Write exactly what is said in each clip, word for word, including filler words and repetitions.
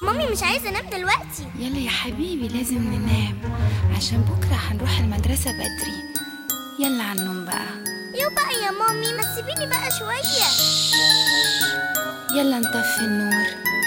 مامي مش عايزة انام دلوقتي. يلا يا حبيبي لازم ننام عشان بكرة هنروح المدرسة بدري. يلا على النوم بقى. يو بقى يا مامي، ما تسيبيني بقى شوية. يلا نطفي النور.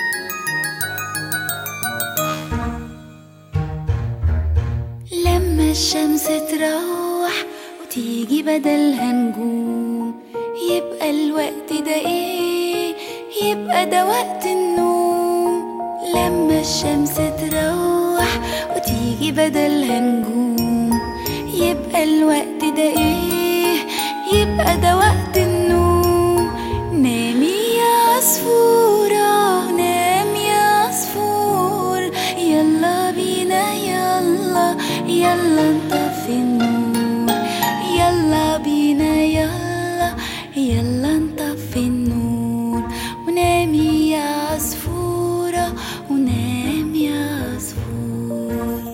لما الشمس تروح وتيجي بدلها نجوم، يبقى الوقت ده ايه؟ يبقى ده وقت النوم. لما الشمس تروح وتيجي بدلها نجوم، يبقى الوقت ده ايه؟ يبقى ده وقت النوم. نامي يا عصفورة، نام يا عصفور، يلا بينا يلا يلا نطفي النور. يلا بينا يلا يلا نطفي النور. ونامي يا عصفورة ونام يا عصفور.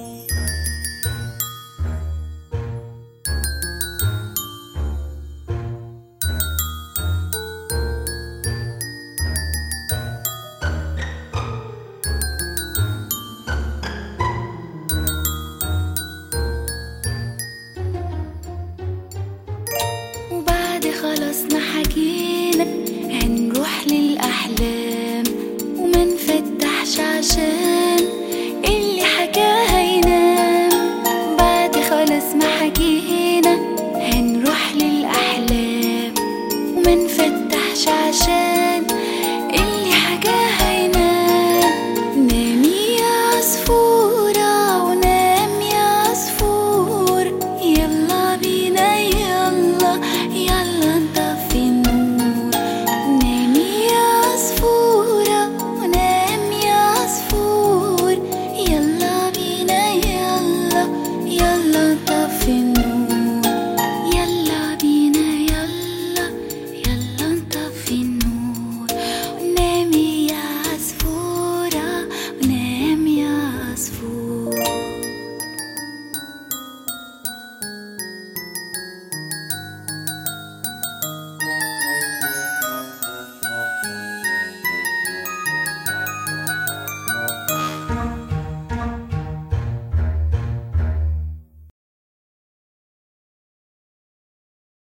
وبعد خلاص ما حكينا هنروح للأحلام، وما نفتحش عشان اللي حكاها ينام. بعد خلاص ما حكينا هنروح للأحلام، وما نفتحش